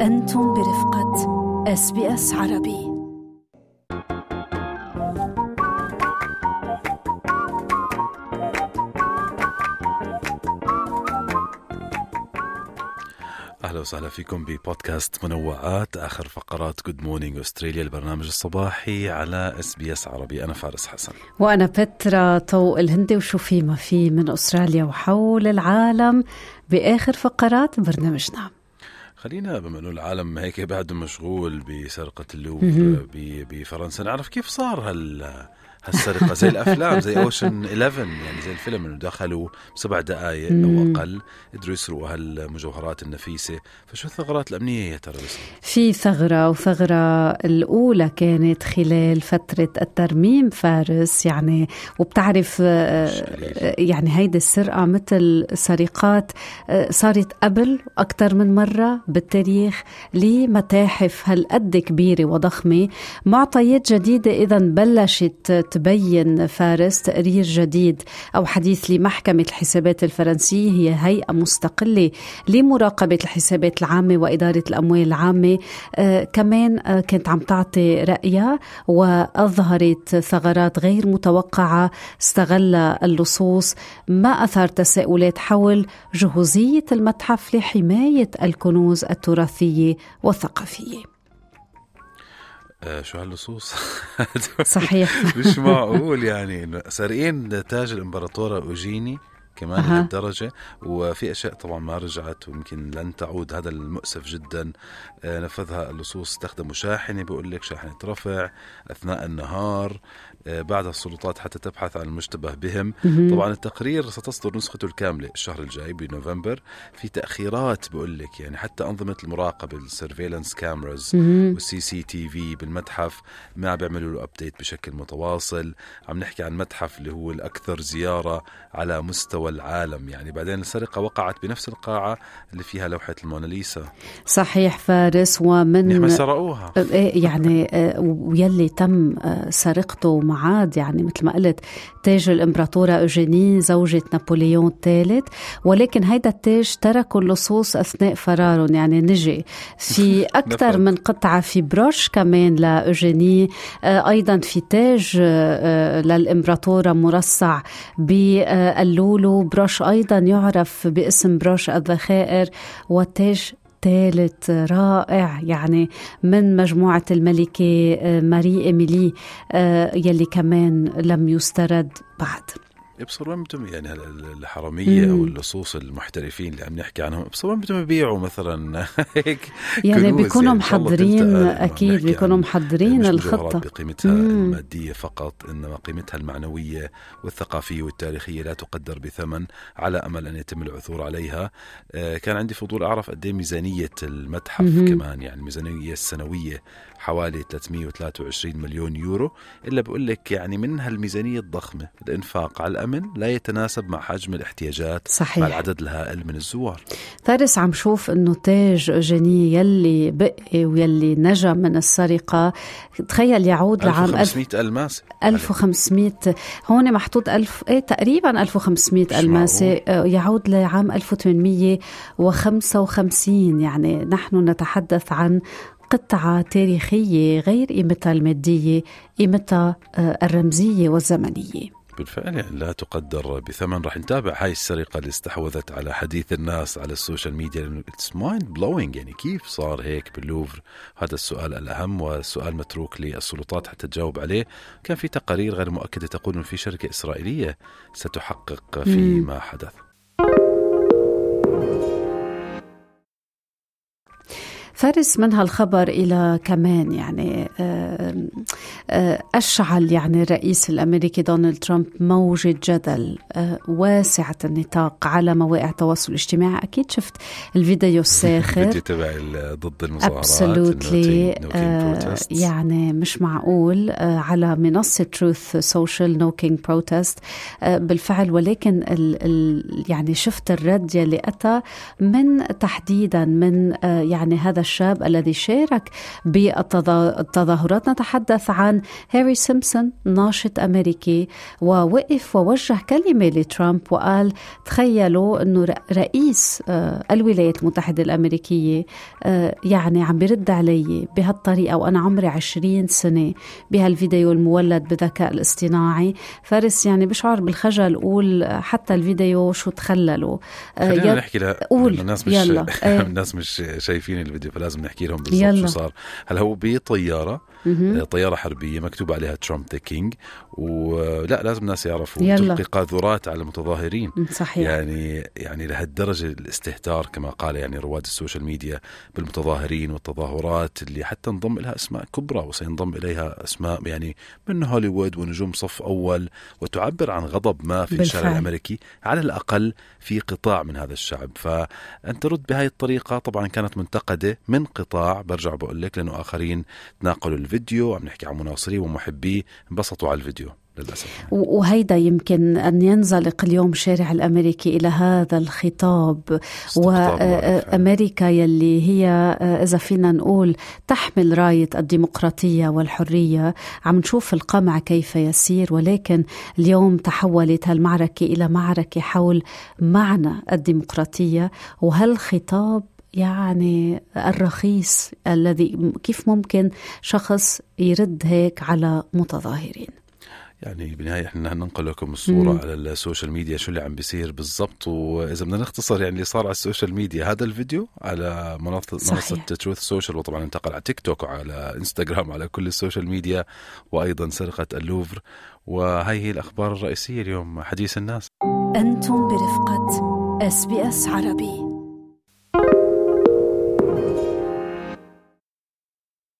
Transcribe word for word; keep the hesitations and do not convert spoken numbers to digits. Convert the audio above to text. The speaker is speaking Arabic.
أنتم برفقة إس بي إس عربي. أهلا وسهلا فيكم ببودكاست منوعات، آخر فقرات Good Morning أستراليا، البرنامج الصباحي على إس بي إس عربي. أنا فارس حسن وأنا بترا طوق الهندي، وشو في ما في من أستراليا وحول العالم بآخر فقرات برنامجنا. خلينا بما أنه العالم هيك بعد مشغول بسرقة اللوفر بفرنسا نعرف كيف صار هال هالسرقة، زي الأفلام زي أوشن إحدى عشر، يعني زي الفيلم إنه دخلوا بسبع دقائق أو أقل قدروا يسرقوا هالمجوهرات النفيسة. فشو الثغرات الأمنية يا ترى؟ في ثغرة، وثغرة الأولى كانت خلال فترة الترميم فارس، يعني وبتعرف يعني هيدي السرقة مثل سرقات صارت قبل أكتر من مرة بالتاريخ لمتاحف هالقد كبيرة وضخمة. معطيات جديدة إذا بلشت تبين فارس. تقرير جديد أو حديث لمحكمة الحسابات الفرنسية، هي هيئة مستقلة لمراقبة الحسابات العامة وإدارة الأموال العامة، آه كمان آه كانت عم تعطي رأيها وأظهرت ثغرات غير متوقعة استغل اللصوص، ما أثار تساؤلات حول جهوزية المتحف لحماية الكنوز التراثية والثقافية. آه شو هاللصوص؟ صحيح. مش معقول يعني سارقين تاج الإمبراطورة أوجيني كمان أه. لهالدرجة، وفي أشياء طبعا ما رجعت ويمكن لن تعود. هذا المؤسف جدا. آه نفذها اللصوص، استخدموا شاحنة، بيقول لك شاحنة رفع أثناء النهار. آه بعد السلطات حتى تبحث عن المشتبه بهم. مم. طبعا التقرير ستصدر نسخته الكاملة الشهر الجاي بنوفمبر. في تأخيرات بيقول لك، يعني حتى أنظمة المراقبة السيرفيلانس كاميراز والسي سي تي في بالمتحف ما بيعملوا له أبديت بشكل متواصل. عم نحكي عن متحف اللي هو الأكثر زيارة على مستوى العالم، يعني بعدين السرقة وقعت بنفس القاعة اللي فيها لوحة الموناليزا. صحيح فارس، ومن نحن سرقوها يعني ويلي تم سرقته معاد، يعني مثل ما قلت تاج الإمبراطورة أوجيني زوجة نابليون الثالث، ولكن هيدا التاج تركوا اللصوص أثناء فرارهم، يعني نجي في أكثر من قطعة. في بروش كمان لأوجيني، أيضا في تاج للإمبراطورة مرصع باللولو، بروش أيضا يعرف باسم بروش الذخائر، وتاج ثالث رائع يعني من مجموعة الملكة ماري إيميلي يلي كمان لم يسترد بعد. بصر وين بدهم يعني الحرامية مم. أو اللصوص المحترفين اللي عم نحكي عنهم، بصر وين بدهم يبيعوا مثلا هيك يعني بيكونوا يعني محضرين، أكيد بيكونوا محضرين الخطة بقيمتها مم. المادية فقط، إنما قيمتها المعنوية والثقافية والتاريخية لا تقدر بثمن، على أمل أن يتم العثور عليها. آه كان عندي فضول أعرف قد ايه ميزانية المتحف مم. كمان، يعني الميزانية السنوية حوالي ثلاثمية وثلاثة وعشرين مليون يورو. إلا بقول لك يعني من هالميزانية الضخمة الإنفاق على الأمن لا يتناسب مع حجم الاحتياجات. صحيح. مع العدد الهائل من الزوار. فارس عم شوف إنه تاج أوجيني يلي بقي ويلي نجا من السرقة، تخيل يعود لعام ألف وخمسمية ألماسة. ألف وخمسمية هون محطوط ألف إيه تقريبا ألف وخمسمية ألماسة، يعود لعام ألف وثمانمية وخمسة وخمسين. يعني نحن نتحدث عن قطعة تاريخية غير قيمتها المادية، قيمتها الرمزية والزمنية. بالفعل يعني لا تقدر بثمن. رح نتابع هاي السرقة اللي استحوذت على حديث الناس على السوشيال ميديا، لأنه it's mind blowing. يعني كيف صار هيك باللوفر؟ هذا السؤال الأهم، والسؤال متروك للسلطات حتى تجاوب عليه. كان في تقارير غير مؤكدة تقول إنه في شركة إسرائيلية ستحقق في ما حدث. فارس، من هالخبر إلى كمان يعني أشعل يعني الرئيس الأمريكي دونالد ترامب موجة جدل واسعة النطاق على مواقع التواصل الاجتماعي. أكيد شفت الفيديو الساخر الفيديو تبع ضد المظاهرات Absolutely. يعني مش معقول على منصة Truth Social No King Protest بالفعل. ولكن ال ال يعني شفت الرد يلي أتى من تحديدا من يعني هذا الشخص الشاب الذي شارك بالتظاهرات. نتحدث عن هاري سيمبسون، ناشط أمريكي، ووقف ووجه كلمة لترامب وقال تخيلوا أنه رئيس الولايات المتحدة الأمريكية يعني عم بيرد علي بهالطريقة وأنا عمري عشرين سنة بهالفيديو المولد بذكاء الاصطناعي. فارس يعني بشعر بالخجل أقول حتى الفيديو شو تخللوا. خلينا نحكي لها قول. الناس مش الناس مش شايفين الفيديو فلازم نحكي لهم بالضبط شو صار. هل هو بطيارة طيارة حربية مكتوب عليها ترامب ذا كينج، ولا لازم الناس يعرفوا تلقي قاذورات على المتظاهرين. صحيح. يعني يعني لهالدرجة الاستهتار كما قال يعني رواد السوشيال ميديا بالمتظاهرين والتظاهرات اللي حتى انضم إليها أسماء كبرى وسينضم إليها أسماء يعني من هوليوود ونجوم صف أول، وتعبر عن غضب ما في الشارع الأمريكي على الأقل في قطاع من هذا الشعب. فأنت رد بهاي الطريقة طبعا كانت منتقدة من قطاع، برجع بقول لك لأنه آخرين تناقلوا الفيديو، عم نحكي عن مناصري ومحبيه انبسطوا على الفيديو للأسف. وهيدا يمكن أن ينزلق اليوم الشارع الأمريكي إلى هذا الخطاب، وأمريكا يلي هي إذا فينا نقول تحمل راية الديمقراطية والحرية، عم نشوف القمع كيف يسير، ولكن اليوم تحولت هالمعركة إلى معركة حول معنى الديمقراطية وهالخطاب يعني الرخيص الذي كيف ممكن شخص يرد هيك على متظاهرين. يعني بالنهاية احنا ننقل لكم الصورة مم. على السوشيال ميديا شو اللي عم بيصير بالضبط. وإذا بدنا نختصر يعني اللي صار على السوشيال ميديا، هذا الفيديو على منصة منصة تروث سوشيال، وطبعا انتقل على تيك توك وعلى انستغرام وعلى كل السوشيال ميديا، وأيضا سرقة اللوفر. وهي هي الأخبار الرئيسية اليوم حديث الناس. أنتم برفقة إس بي إس عربي.